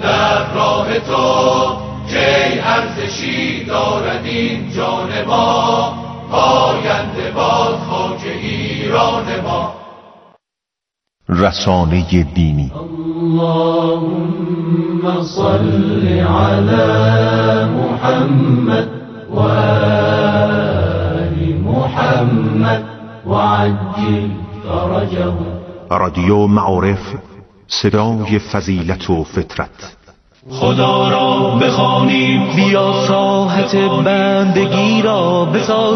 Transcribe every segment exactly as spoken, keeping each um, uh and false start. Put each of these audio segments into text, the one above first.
در راه تو کی ارزشی دارد این جان ما، پاینده باد خاک ایران ما. رسانه دینی. اللهم صل علی محمد و آل محمد و عجل فرجه. رادیو معارف، صدای فضیلت و فطرت. خدا را بخوانیم، بیا ساحت بندگی را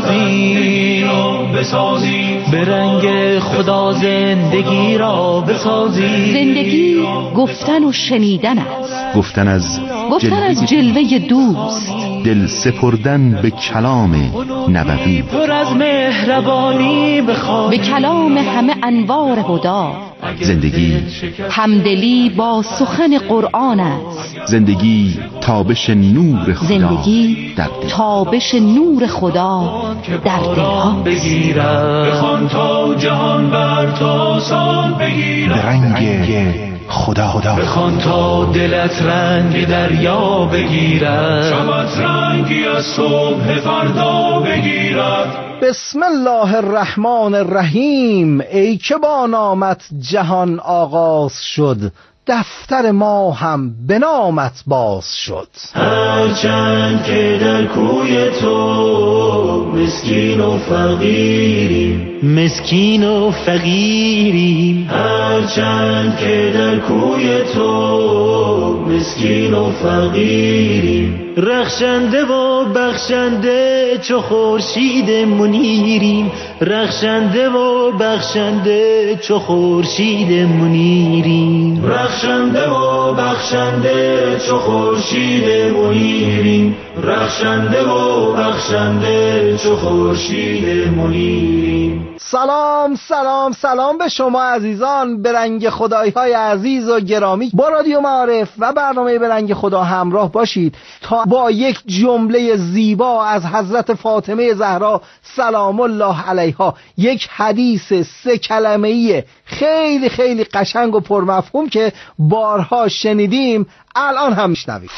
بسازیم، به رنگ خدا زندگی را بسازیم. زندگی گفتن و شنیدن است، گفتن از گفتن از جلوه دوست، دل سپردن به کلام نبوی، پر از مهربانی به کلام همه انوار هدا. زندگی همدلی با سخن قرآن است، زندگی تابش نور خدا زندگی در دل. تابش نور خدا در دلها. بخوان تا جهان بر تو سان بگیرد، رنگ خدا خدا بخوان تا دلت رنگ دریا بگیرد، شبت رنگی از صبح فردا بگیرد. بسم الله الرحمن الرحیم. ای که با نامت جهان آغاز شد، دفتر ما هم به نامت باز شد. هرچند که در کوی تو مسکین و فقیریم، مسکین و فقیریم، هرچند که در کوی تو مسکین و فقیریم، رخشنده و بخشنده چو خورشید منیریم، رخشنده و بخشنده چو خورشید منیریم، رخشنده و بخشنده چو خورشید منیریم، رخشنده و بخشنده چو خورشید منیریم. سلام سلام سلام به شما عزیزان، به رنگ خدایی های عزیز و گرامی. با رادیو معارف و برنامه به رنگ خدا همراه باشید تا با یک جمله زیبا از حضرت فاطمه زهرا سلام الله علیها، یک حدیث سه کلمه‌ای خیلی خیلی قشنگ و پرمفهوم که بارها شنیدیم، الان هم میشنوید.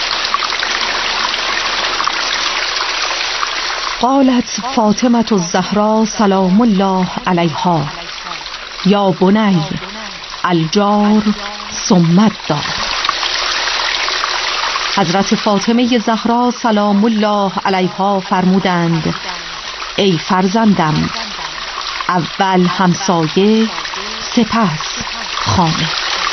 قالت فاطمة الزهراء سلام الله علیها یا بنی الجار ثم الدار. حضرت فاطمه زهرا سلام الله علیها فرمودند: ای فرزندم، اول همسایه، سپس خانه.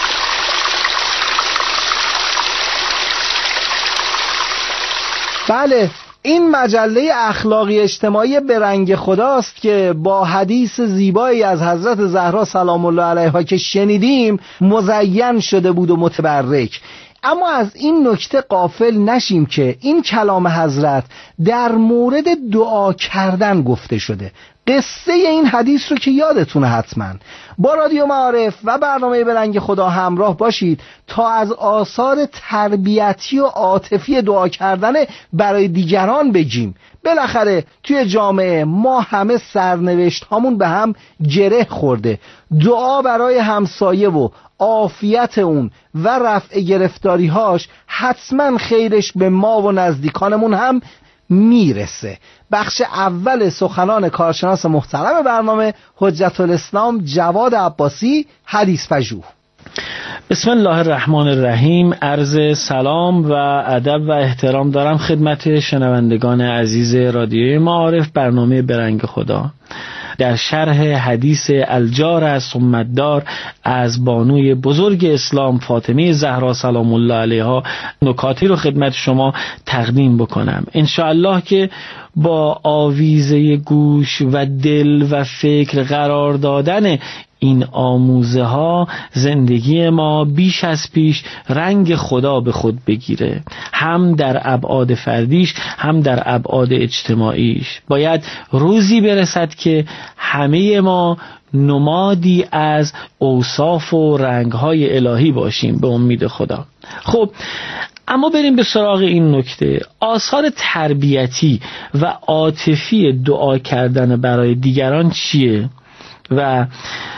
بله، این مجله اخلاقی اجتماعی به رنگ خداست که با حدیث زیبایی از حضرت زهرا سلام الله علیها که شنیدیم مزین شده بود و متبرک. اما از این نکته غافل نشیم که این کلام حضرت در مورد دعا کردن گفته شده. قصه این حدیث رو که یادتونه حتما. با رادیو معارف و برنامه به رنگ خدا همراه باشید تا از آثار تربیتی و عاطفی دعا کردن برای دیگران بگیم. بالاخره توی جامعه ما همه سرنوشت هامون به هم گره خورده. دعا برای همسایه و عافیت اون و رفع گرفتاری هاش حتما خیرش به ما و نزدیکانمون هم میرسه. بخش اول سخنان کارشناس محترم برنامه حجت الاسلام جواد عباسی، حدیث پژوه. بسم الله الرحمن الرحیم. عرض سلام و ادب و احترام دارم خدمت شنوندگان عزیز رادیوی معارف برنامه به رنگ خدا. در شرح حدیث الجار ثم الدار از بانوی بزرگ اسلام فاطمه زهرا سلام الله علیها نکاتی رو خدمت شما تقدیم بکنم. انشاءالله که با آویزه گوش و دل و فکر قرار دادن این آموزه ها زندگی ما بیش از پیش رنگ خدا به خود بگیره، هم در ابعاد فردیش هم در ابعاد اجتماعیش. باید روزی برسد که همه ما نمادی از اوصاف و رنگهای الهی باشیم به امید خدا. خب اما بریم به سراغ این نکته. آثار تربیتی و عاطفی دعا کردن برای دیگران چیه و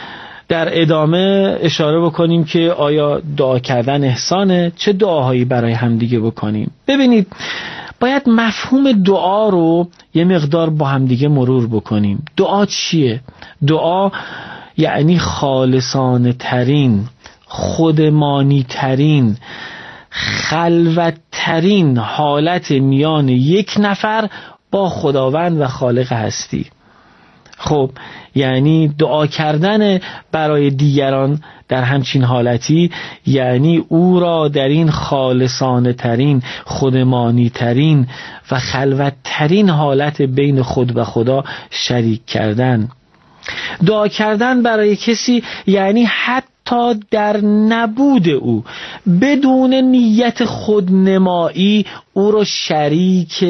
در ادامه اشاره بکنیم که آیا دعا کردن احسانه؟ چه دعاهایی برای همدیگه بکنیم؟ ببینید، باید مفهوم دعا رو یه مقدار با همدیگه مرور بکنیم. دعا چیه؟ دعا یعنی خالصانه ترین، خودمانی ترین، خلوت ترین حالت میان یک نفر با خداوند و خالق هستی. خب یعنی دعا کردن برای دیگران در همچین حالتی یعنی او را در این خالصانه ترین، خودمانی ترین و خلوت ترین حالت بین خود و خدا شریک کردن. دعا کردن برای کسی یعنی حتی در نبود او، بدون نیت خودنمایی او را شریک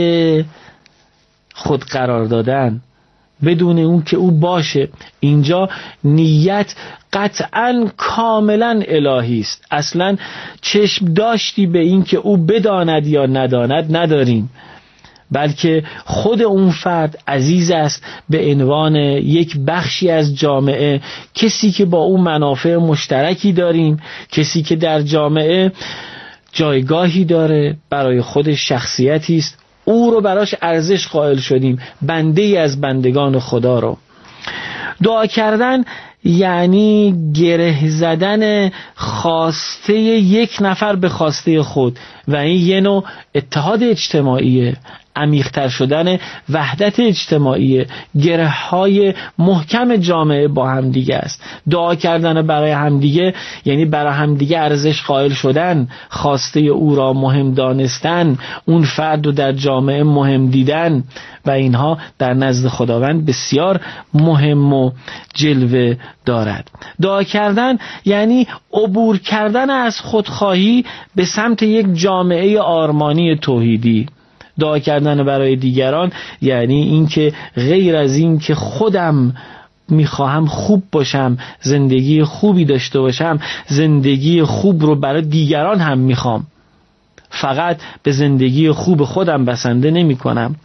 خود قرار دادن، بدون اون که او باشه. اینجا نیت قطعاً کاملاً الهی است. اصلاً چشم داشتی به این که او بداند یا نداند نداریم، بلکه خود اون فرد عزیز است به عنوان یک بخشی از جامعه، کسی که با اون منافع مشترکی داریم، کسی که در جامعه جایگاهی داره، برای خودش شخصیتی است، او رو براش ارزش قائل شدیم، بنده ای از بندگان خدا رو. دعا کردن یعنی گره زدن خواسته یک نفر به خواسته خود و این یه نوع اتحاد اجتماعیه، عمیق‌تر شدن وحدت اجتماعی، گره های محکم جامعه با همدیگه است. دعا کردن برای همدیگه یعنی برای همدیگه ارزش قائل شدن، خواسته او را مهم دانستن، اون فرد رو در جامعه مهم دیدن و اینها در نزد خداوند بسیار مهم و جلوه دارد. دعا کردن یعنی عبور کردن از خودخواهی به سمت یک جامعه آرمانی توحیدی. دعا کردن برای دیگران یعنی اینکه غیر از این که خودم میخواهم خوب باشم، زندگی خوبی داشته باشم، زندگی خوب رو برای دیگران هم میخوام، فقط به زندگی خوب خودم بسنده نمی کنم.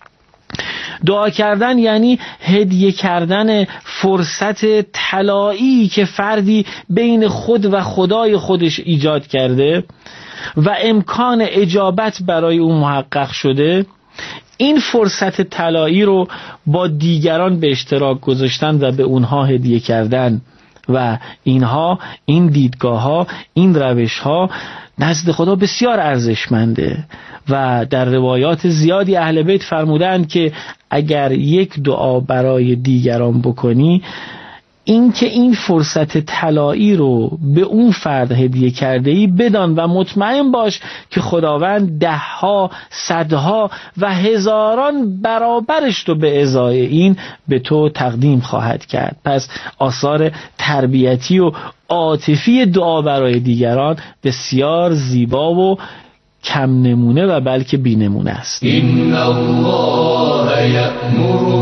دعا کردن یعنی هدیه کردن فرصت طلایی که فردی بین خود و خدای خودش ایجاد کرده و امکان اجابت برای اون محقق شده، این فرصت طلایی رو با دیگران به اشتراک گذاشتن و به اونها هدیه کردن و اینها، این دیدگاه ها، این روش ها نزد خدا بسیار ارزشمنده و در روایات زیادی اهل بیت فرمودند که اگر یک دعا برای دیگران بکنی، این که این فرصت طلایی رو به اون فرد هدیه کرده ای بدان و مطمئن باش که خداوند ده ها، صدها و هزاران برابرش رو به ازای این به تو تقدیم خواهد کرد. پس آثار تربیتی و عاطفی دعا برای دیگران بسیار زیبا و کم نمونه و بلکه بی نمونه است. این الله یأمر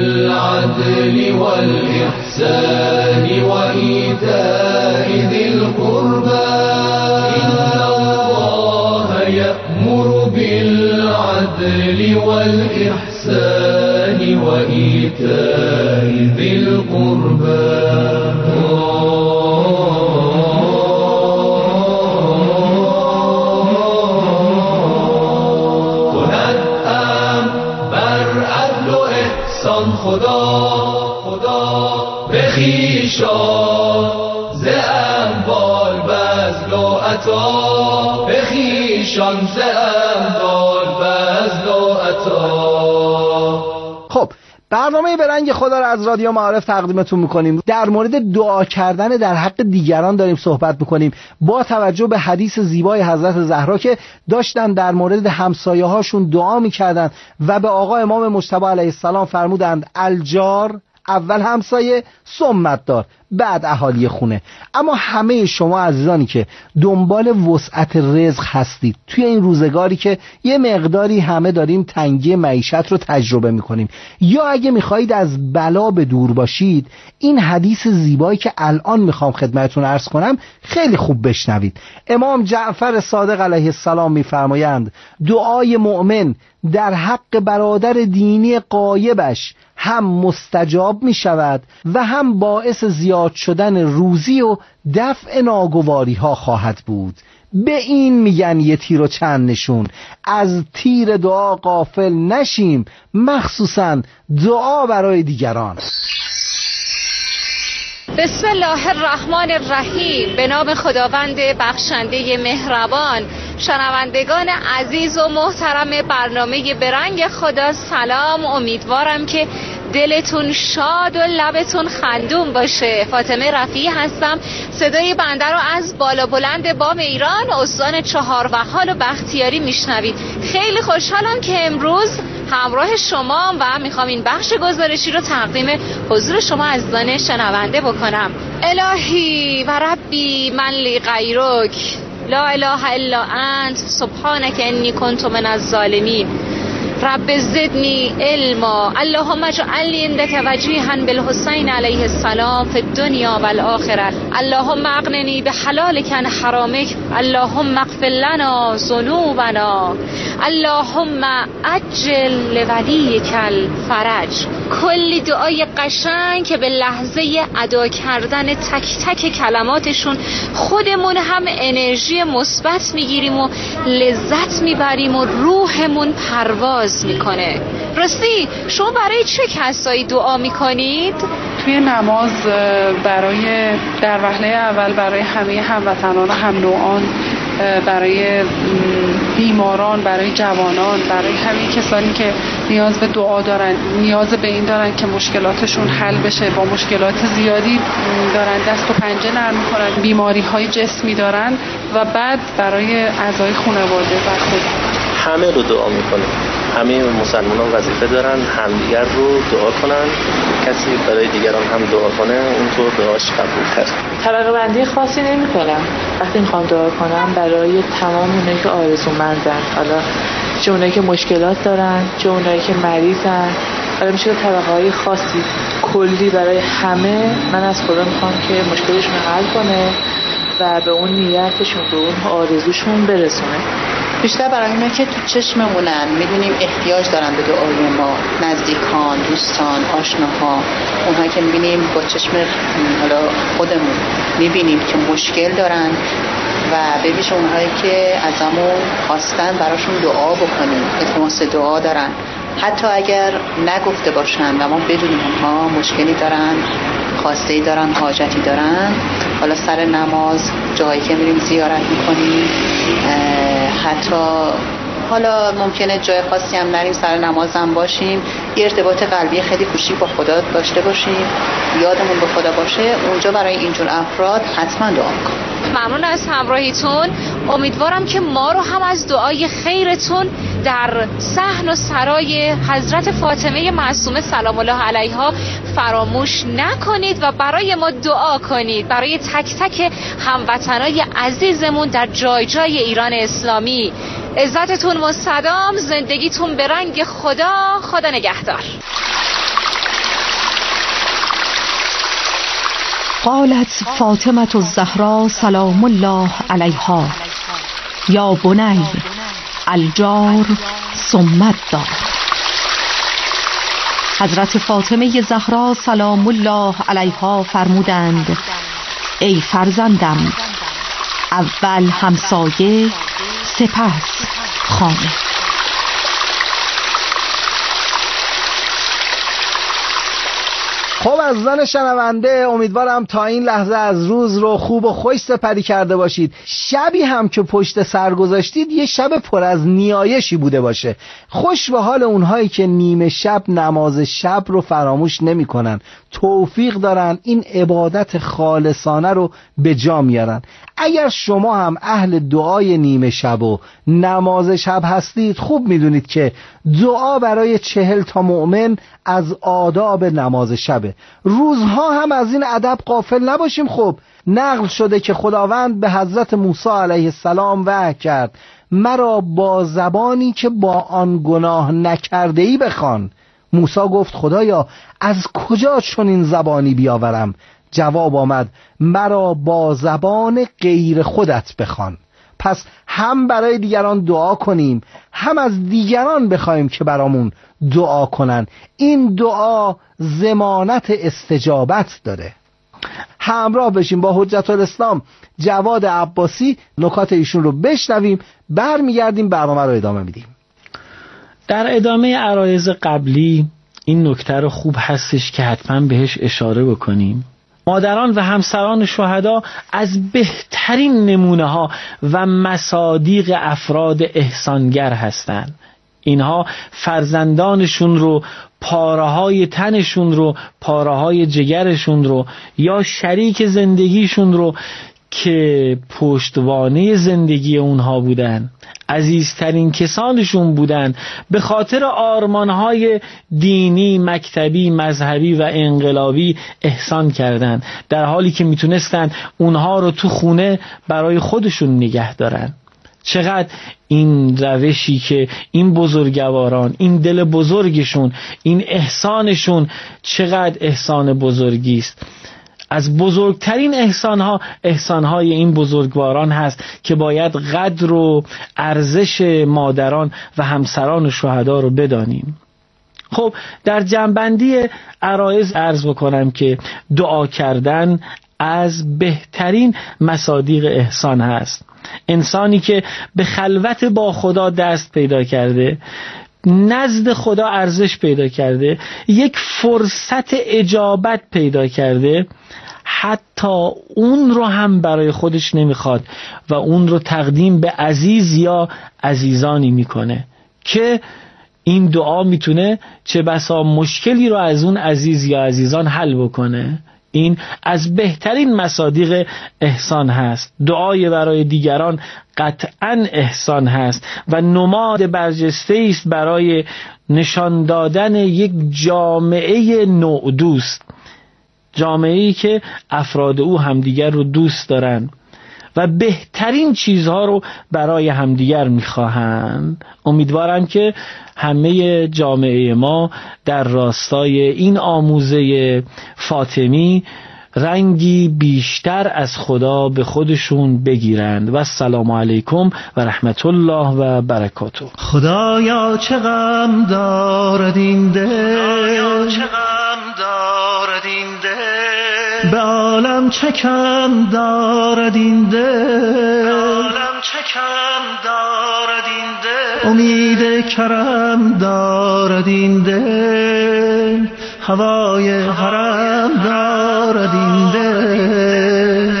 بالعدل والاحسان و ایتاء ذی القربى. این الله یأمر بالعدل والاحسان و ایتاء ذی القربى. خدا خدا بخیشان ز اموال بذل و عطا، بخیشان ز اموال بذل و عطا. خب برنامه به رنگ خدا را از رادیو معارف تقدیمتون میکنیم. در مورد دعا کردن در حق دیگران داریم صحبت میکنیم با توجه به حدیث زیبای حضرت زهرا که داشتن در مورد همسایه هاشون دعا میکردن و به آقا امام مجتبی علیه السلام فرمودند الجار، اول همسایه، ثمت دار، بعد اهالی خونه. اما همه شما عزیزانی که دنبال وسعت رزق هستید توی این روزگاری که یه مقداری همه داریم تنگی معیشت رو تجربه میکنیم، یا اگه میخواهید از بلا به دور باشید، این حدیث زیبایی که الان میخوام خدمتتون عرض کنم خیلی خوب بشنوید. امام جعفر صادق علیه السلام میفرمایند دعای مؤمن در حق برادر دینی غایبش هم مستجاب می شود و هم باعث زیاد شدن روزی و دفع ناگواری ها خواهد بود. به این میگن یه تیر و چند نشون. از تیر دعا غافل نشیم، مخصوصا دعا برای دیگران. بسم الله الرحمن الرحیم. به نام خداوند بخشنده مهربان. شنوندگان عزیز و محترم برنامه برنگ خدا سلام. امیدوارم که دلتون شاد و لبتون خندون باشه. فاطمه رفیعی هستم. صدای بنده رو از بالا بلند بام ایران استان چهاروهال و بختیاری میشنوید. خیلی خوشحالم که امروز همراه شما و میخوام این بخش گزارشی رو تقدیم حضور شما عزیزان شنونده بکنم. الهی و ربی من لی غیرک لا اله الا انت سبحانک انی کنت من الظالمین رب زدنی علما اللهم اجعلنی عندک وجیها بالحسین علیه السلام فی الدنیا و الاخره اللهم اغننی بحلالک عن حرامک اللهم اغفر لنا ذنوبنا اللهم عجل لولیک الفرج. کلی دعای قشنگ که به لحظه ادا کردن تک تک کلماتشون خودمون هم انرژی مثبت میگیریم و لذت میبریم و روحمون پرواز میکنه. راستی شما برای چه کسایی دعا میکنید؟ توی نماز برای در وهله اول برای همه هموطنان و هم نوعان، برای بیماران، برای جوانان، برای همه کسانی که نیاز به دعا دارن، نیاز به این دارن که مشکلاتشون حل بشه، با مشکلات زیادی دارن دست و پنجه نرم میکنن، بیماری های جسمی دارن، و بعد برای اعضای خانواده و خود همه رو دعا میکنه. همه مسلمانان وظیفه دارن همدیگر رو دعا کنن. کسی برای دیگران هم دعا کنه اونطور دعاش قبول تر. طبقه بندی خاصی نمی کنم. وقتی میخوام دعا کنم برای تمام اونایی که آرزومندن، حالا چه اونایی که مشکلات دارن، چه اونایی که مریضن، حالا میشه طبقه های خاصی کلی برای همه. من از خدا میخوام که مشکلشون حل کنه و به اون نیتشون، به اون آرزوشون برسونه. بیشتر برای اینا که تو چشممونن، میدونیم احتیاج دارن به دعای ما، نزدیکان، دوستان، آشناها، اونها که میبینیم با چشم حالا خودمون میبینیم که مشکل دارن و ببینیم اونهایی که ازمون خواستن براشون دعا بکنیم، التماس دعا دارن، حتی اگر نگفته باشن و ما بدونیم اونها مشکلی دارن، خواسته دارن، حاجتی دارن. حالا سر نماز جایی که میریم زیارت میکنیم، حتی حالا ممکنه جای خاصی هم نریم، سر نماز هم باشیم، یه ارتباط قلبی خیلی کوچیک با خدا داشته باشیم، یادمون به خدا باشه، اونجا برای اینجور افراد حتما دعا کنیم. ممنون از همراهیتون. امیدوارم که ما رو هم از دعای خیرتون در صحن و سرای حضرت فاطمه معصومه سلام الله علیها فراموش نکنید و برای ما دعا کنید، برای تک تک هموطنای عزیزمون در جای جای ایران اسلامی. عزتتون مستدام، زندگیتون به رنگ خدا. خدا نگهدار. قالت فاطمة الزهراء سلام الله علیها یا بنی الجار ثم الدار. حضرت فاطمه زهرا سلام الله علیها فرمودند: ای فرزندم، اول همسایه، سپس خانه. خب عزیزان شنونده، امیدوارم تا این لحظه از روز رو خوب و خوش سپری کرده باشید. شبی هم که پشت سر گذاشتید یه شب پر از نیایشی بوده باشه. خوش به حال اونهایی که نیمه شب نماز شب رو فراموش نمی کنن، توفیق دارن این عبادت خالصانه رو به جا میارن. اگر شما هم اهل دعای نیمه شب و نماز شب هستید، خوب میدونید که دعا برای چهل تا مؤمن از آداب نماز شبه. روزها هم از این ادب غافل نباشیم. خب نقل شده که خداوند به حضرت موسی علیه السلام وحی کرد: مرا با زبانی که با آن گناه نکرده ای بخوان. موسی گفت: خدایا از کجا چنین زبانی بیاورم؟ جواب آمد: مرا با زبان غیر خودت بخوان. پس هم برای دیگران دعا کنیم، هم از دیگران بخوایم که برامون دعا کنن. این دعا ضمانت استجابت داره. همراه بشیم با حجت الاسلام جواد عباسی، نکات ایشون رو بشنویم، برمیگردیم برنامه رو ادامه میدیم. در ادامه عرایض قبلی این نکته رو خوب هستش که حتما بهش اشاره بکنیم. مادران و همسران شهدا از بهترین نمونه ها و مصادیق افراد احسانگر هستند. اینها فرزندانشون رو، پاره‌های تنشون رو، پاره‌های جگرشون رو یا شریک زندگیشون رو که پشتوانه زندگی اونها بودن، عزیزترین کسانشون بودن، به خاطر آرمانهای دینی، مکتبی، مذهبی و انقلابی احسان کردن، در حالی که میتونستن اونها رو تو خونه برای خودشون نگه دارن. چقدر این روشی که این بزرگواران، این دل بزرگشون، این احسانشون چقدر احسان بزرگی است. از بزرگترین احسانها احسانهای این بزرگواران هست که باید قدر و ارزش مادران و همسران شهدا رو بدانیم. خب در جنبندی عرایض عرض بکنم که دعا کردن از بهترین مصادیق احسان هست. انسانی که به خلوت با خدا دست پیدا کرده، نزد خدا ارزش پیدا کرده، یک فرصت اجابت پیدا کرده، حتی اون رو هم برای خودش نمیخواد و اون رو تقدیم به عزیز یا عزیزانی میکنه که این دعا میتونه چه بسا مشکلی رو از اون عزیز یا عزیزان حل بکنه. این از بهترین مصادیق احسان هست. دعای برای دیگران قطعاً احسان هست و نماد برجسته است برای نشان دادن یک جامعه نوع دوست، جامعه‌ای که افراد او همدیگر رو دوست دارن و بهترین چیزها رو برای همدیگر میخواهند. امیدوارم که همه جامعه ما در راستای این آموزه فاطمی رنگی بیشتر از خدا به خودشون بگیرند. و السلام علیکم و رحمت الله و برکاته. خدایا چه غم دارد این دل، خدایا چه غم دارد این دل، به عالم چه کم دارد این دل، به عالم چه کم دارد این دل، امید کرم دارد این دل، هوای حرم دارد این دل،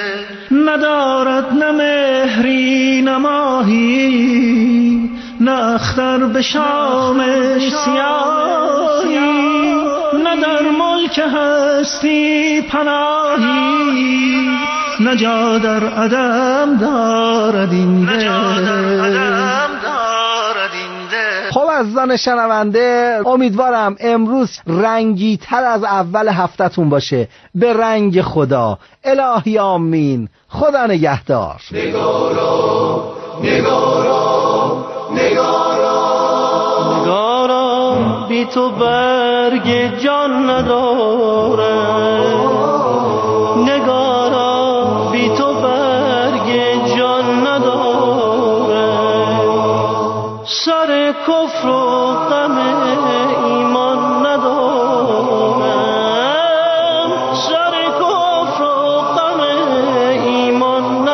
ندارد نه مهری نه ماهی، نه اختر به شامش سیاهی، نه در ملک هستی پناهی، نه جا در عدم دارد این دل. خب عزیزان شنونده، امیدوارم امروز رنگی تر از اول هفته‌تون باشه به رنگ خدا. الهی آمین. خدا نگهدار. نگارا نگارا نگارا نگارا بی تو برگ جان نداره، نگارا بی تو برگ جان نداره، سر کفر و غم ایمان ندارم، سر کفر و غم ایمان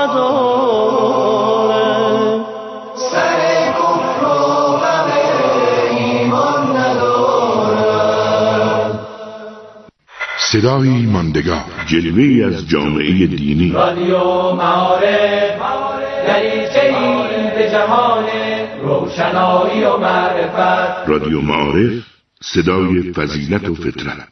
ندارم، سر کفر و غم ایمان ندارم. صدایی ماندگار، جلوه‌ای از جامعه دینی. رادیو معارف، دریچه‌ای به جهان روشنایی و معرفت. رادیو معارف، صدای فضیلت و فطرت.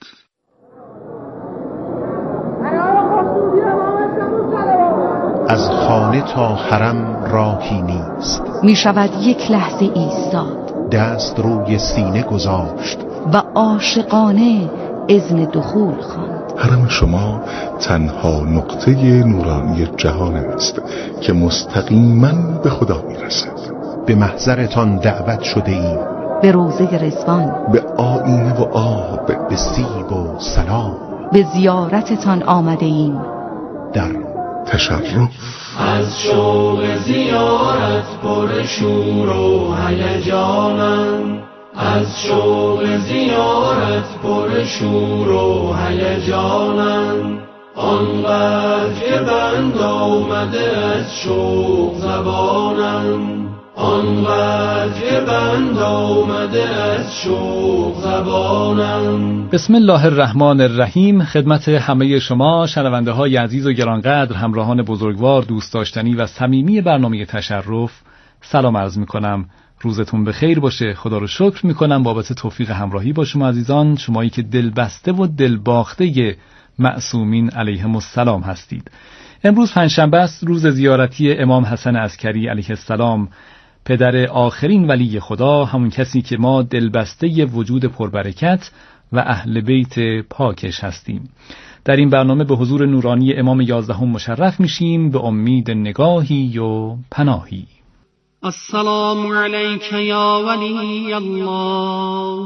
از خانه تا حرم راهی نیست، می شود یک لحظه ایستاد، دست روی سینه گذاشت و عاشقانه اذن دخول خواند. حرم شما تنها نقطه نورانی جهان است که مستقیما به خدا می رسد. به محضرتان دعوت شده ایم، به روضه رضوان، به آینه و آب، به سیب و سلام، به زیارتتان آمده ایم. در تشرف. از شوق زیارت پر شور و هیجانم، از شوق زیارت پر شور و هیجانم، آنقدر که بند آمده از شوق زبانم، آنقدر که بند آمده از شوق زبانم. بسم الله الرحمن الرحیم. خدمت همه شما شنونده های عزیز و گرانقدر، همراهان بزرگوار، دوست داشتنی و صمیمی برنامه تشرف سلام عرض می کنم. روزتون بخیر باشه. خدا رو شکر می کنم بابت توفیق همراهی با شما عزیزان، شمایی که دل بسته و دل باخته معصومین علیهم السلام هستید. امروز پنجشنبه است، روز زیارتی امام حسن عسکری علیه السلام، پدر آخرین ولی خدا، همون کسی که ما دلبسته وجود پربرکت و اهل بیت پاکش هستیم. در این برنامه به حضور نورانی امام یازدهم مشرف میشیم به امید نگاهی و پناهی. السلام علیک یا ولی الله،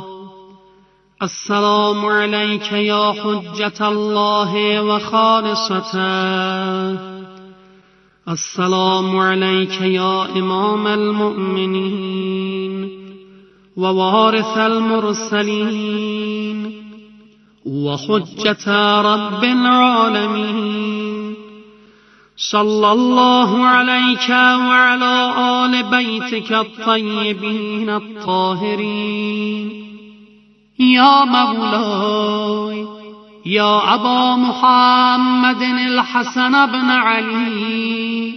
السلام علیک یا حجت الله و خالصته، السلام علیک یا امام المؤمنین و وارث المرسلین و حجت رب العالمین. صلی الله علیک و علی آل بیتک الطیبین الطاهرین. یا مولای یا ابا محمد الحسن بن علی،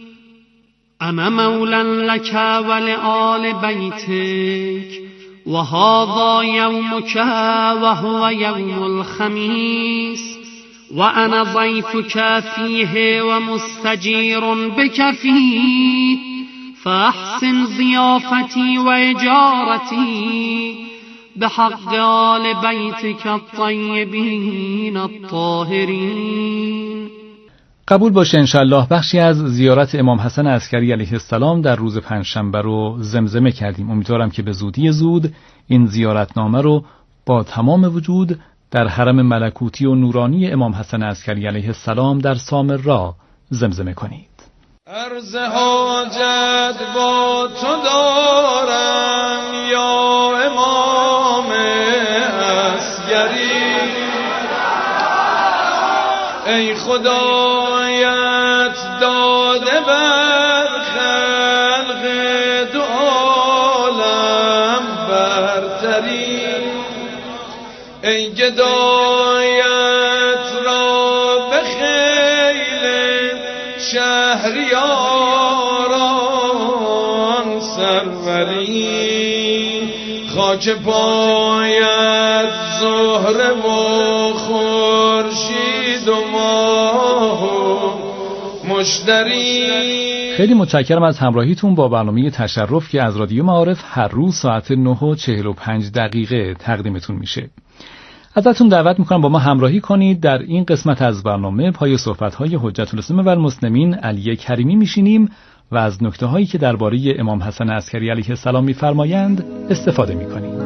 انا مولا لك ولآل بیتک و هذا یومک و هو یوم الخمیس و انا ضیفک فیه و مستجیر بک فیه، فاحسن ضیافتی و اجارتی بحق آل بیتک الطیبین الطاهرین. قبول باشه انشالله بخشی از زیارت امام حسن عسکری علیه السلام در روز پنجشنبه رو زمزمه کردیم. امیدوارم که به زودی زود این زیارتنامه رو با تمام وجود در حرم ملکوتی و نورانی امام حسن عسکری علیه السلام در سامرا زمزمه کنید. عرض حاجت با تو دارم یا امام عسکری، ای خدایت داده بر خلق دو عالم برتری، ای گدایت را به خیل شهریاران سروری، خاک پایت زهره و خورشید و ماه و مشتری. خیلی متشکرم از همراهیتون با برنامه تشرف که از رادیو معارف هر روز ساعت نه و چهل و پنج دقیقه تقدیمتون میشه. ازتون دعوت میکنم با ما همراهی کنید. در این قسمت از برنامه پای صحبت‌های حجت الاسلام و المسلمین علی کریمی میشینیم و از نکته‌هایی که درباره امام حسن عسکری علیه السلام میفرمایند استفاده میکنیم.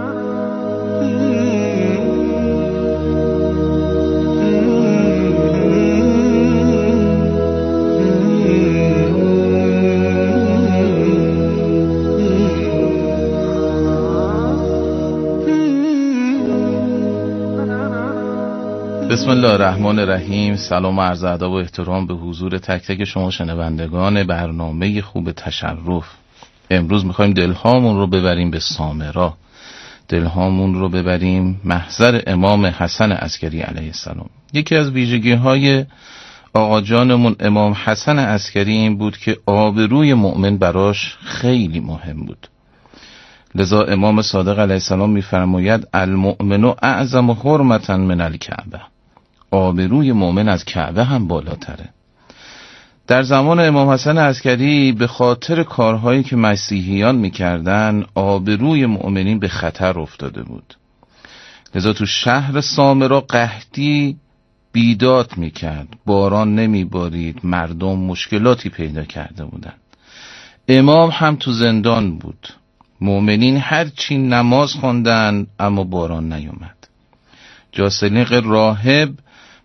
بسم الله الرحمن الرحیم. سلام و عرض ادب و احترام به حضور تک تک شما شنوندگان برنامه خوب تشرف. امروز میخوایم دلهامون رو ببریم به سامرا، دلهامون رو ببریم محضر امام حسن عسکری علیه السلام. یکی از ویژگی های آقا جانمون امام حسن عسکری این بود که آبروی مؤمن براش خیلی مهم بود. لذا امام صادق علیه السلام میفرماید المؤمن اعظم حرمتا من الکعبه، آبروی مؤمن از کعبه هم بالاتره. در زمان امام حسن عسکری به خاطر کارهایی که مسیحیان میکردن آبروی مؤمنین به خطر افتاده بود. لذا تو شهر سامرا قحطی بیداد میکرد، باران نمیبارید، مردم مشکلاتی پیدا کرده بودن. امام هم تو زندان بود. مؤمنین هر چی نماز خواندن اما باران نیومد. جاسلیق راهب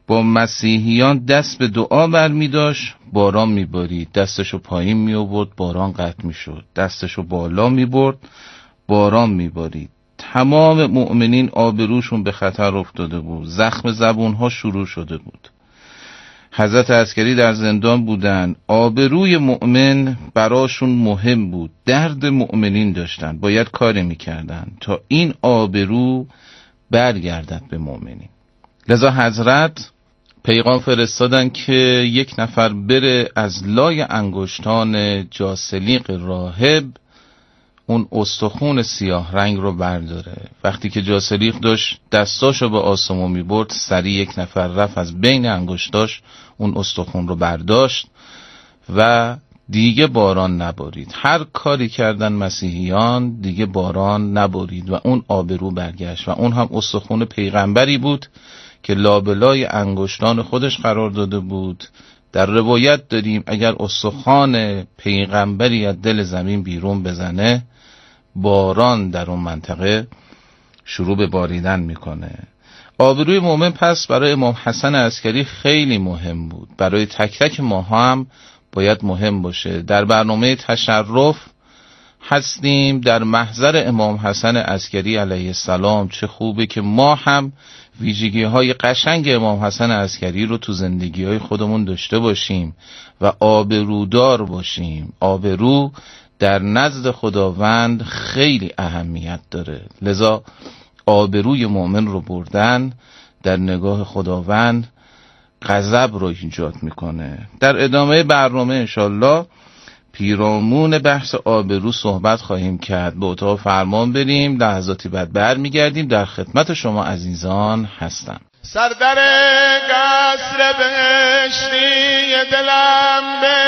با مسیحیان دست به دعا برمی داشت، باران می بارید. دستشو پایین می آورد، باران قطع می شد. دستشو بالا می برد، باران می بارید. تمام مؤمنین آبروشون به خطر افتاده بود. زخم زبونها شروع شده بود. حضرت عسکری در زندان بودن. آبروی مؤمن براشون مهم بود. درد مؤمنین داشتن، باید کاری میکردن تا این آبرو برگردد به مؤمنین. لذا حضرت پیغام فرستادن که یک نفر بره از لای انگشتان جاسلیق راهب اون استخون سیاه رنگ رو برداره. وقتی که جاسلیق داشت دستاشو به آسمون میبرد، سریع یک نفر رفت از بین انگشتاش اون استخون رو برداشت و دیگه باران نبارید. هر کاری کردن مسیحیان دیگه باران نبارید و اون آبرو برگشت و اون هم استخون پیغمبری بود که لابلای انگشتان خودش قرار داده بود. در روایت داریم اگر استخوان پیغمبری از دل زمین بیرون بزنه، باران در اون منطقه شروع به باریدن میکنه. آبروی مؤمن پس برای امام حسن عسکری خیلی مهم بود. برای تک تک ما هم باید مهم باشه. در برنامه تشرف هستیم در محضر امام حسن عسکری علیه السلام. چه خوبه که ما هم ویژگی های قشنگ امام حسن عسکری رو تو زندگی های خودمون داشته باشیم و آبرودار باشیم. آبرو در نزد خداوند خیلی اهمیت داره، لذا آبروی مؤمن رو بردن در نگاه خداوند غضب رو ایجاد میکنه. در ادامه برنامه انشالله پیرامون بحث آبرو صحبت خواهیم کرد. به اتاق فرمان بریم، لحظاتی بعد برمیگردیم. در خدمت شما عزیزان هستم. سردر قصر بهشتی دلم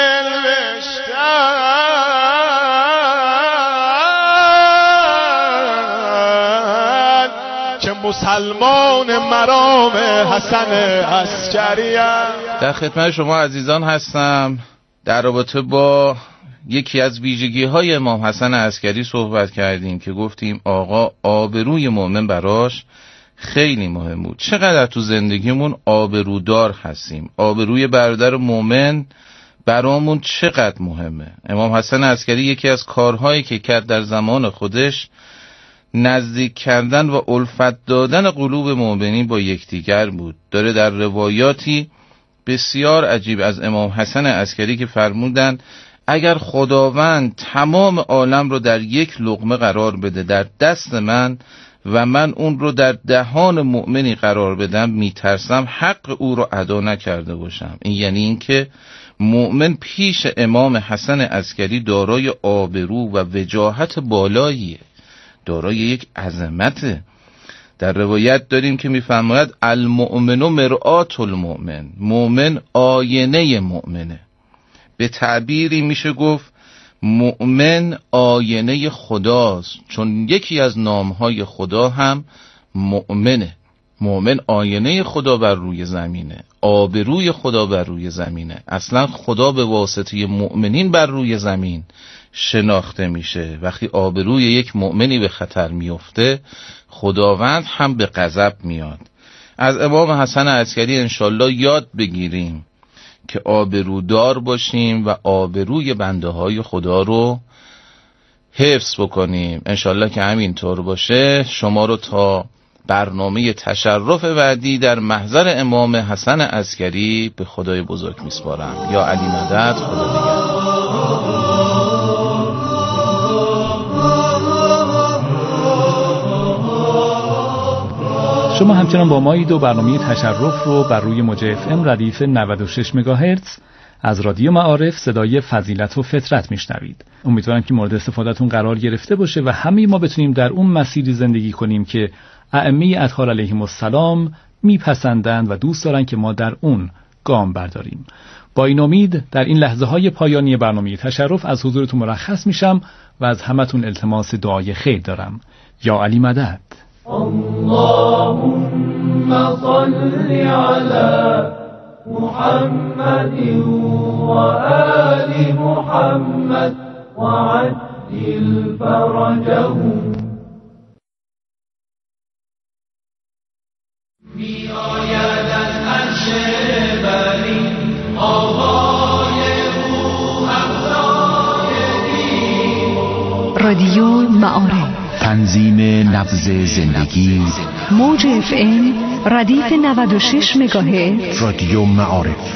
بنوشتن که مسلمان مرام حسن عسکری. در خدمت شما عزیزان هستم. در رابطه با یکی از ویژگی های امام حسن عسکری صحبت کردیم که گفتیم آقا آبروی مؤمن براش خیلی مهم بود. چقدر تو زندگیمون آبرودار هستیم، آبروی برادر مؤمن برامون چقدر مهمه. امام حسن عسکری یکی از کارهایی که کرد در زمان خودش نزدیک کردن و الفت دادن قلوب مؤمنین با یکدیگر بود. داره در روایاتی بسیار عجیب از امام حسن عسکری که فرمودن اگر خداوند تمام عالم رو در یک لقمه قرار بده در دست من و من اون رو در دهان مؤمنی قرار بدم، میترسم حق او رو ادا نکرده باشم. این یعنی این که مؤمن پیش امام حسن عسکری دارای آبرو و وجاهت بالاییه، دارای یک عظمته. در روایت داریم که میفرماید المؤمن مرآت المؤمن، مؤمن آینه مؤمنه. به تعبیری میشه گفت مؤمن آینه خداست، چون یکی از نامهای خدا هم مؤمنه. مؤمن آینه خدا بر روی زمینه، آبروی خدا بر روی زمینه. اصلا خدا به واسطه مؤمنین بر روی زمین شناخته میشه. وقتی آبروی یک مؤمنی به خطر میفته، خداوند هم به غضب میاد. از امام حسن عسکری انشالله یاد بگیریم که آبرودار باشیم و آبروی بنده های خدا رو حفظ بکنیم. انشالله که همینطور باشه. شما رو تا برنامه تشرف بعدی در محضر امام حسن عسکری به خدای بزرگ میسپارم. یا علی مدد. خدا نگهدار. شما همچنان با مایید و برنامه تشرف رو بر روی موج اف ام ردیف نود و شش مگاهرتز از رادیو معارف صدای فضیلت و فطرت میشنوید. امیدوارم که مورد استفادهتون قرار گرفته باشه و همه ما بتونیم در اون مسیری زندگی کنیم که ائمه اطهار علیهم السلام میپسندند و دوست دارن که ما در اون گام برداریم. با این امید در این لحظه های پایانی برنامه تشرف از حضورتون مرخص میشم و از همتون التماس دعای خیر دارم. یا علی مدد. اللهم صل على محمد وآل محمد وعجل فرجهم. می آید از بری آوای او رادیو معارف، تنظیم نبض زندگی، موج اف ام ردیف نود و شش مگاهرتز، رادیو معارف.